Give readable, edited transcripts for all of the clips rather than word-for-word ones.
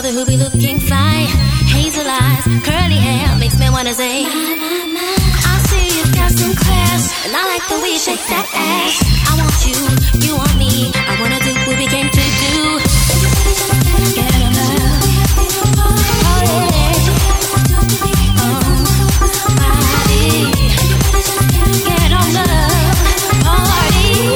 brother who be looking fine. Hazel eyes, curly hair, makes me wanna say, I see you've got some class, and I like the way you shake that ass. I want you, you want me, I wanna do what we came to do. Get on love, oh yeah, body. Get on love, party.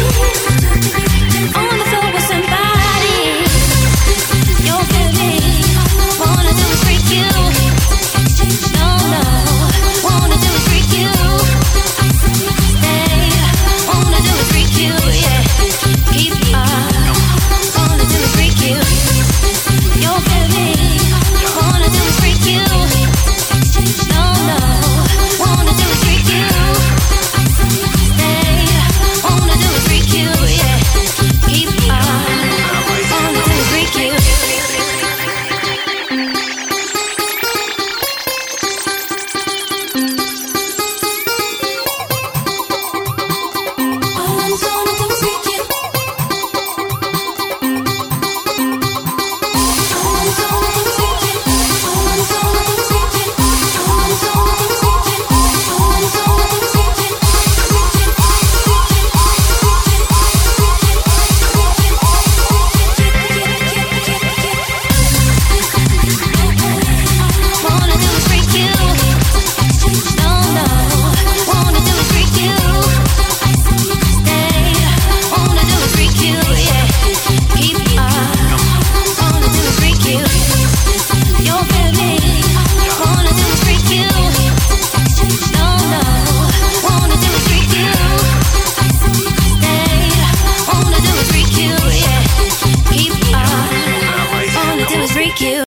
On the floor with somebody. You're feeling, wanna do is freak you. No, no, wanna do is freak you. Stay, wanna do is freak you, yeah. Keep up, wanna do is freak you. You're feeling, wanna do is freak you. No, no, wanna do is freak you. Stay, wanna do is freak you, yeah. Keep up, wanna do is freak you. Freak you.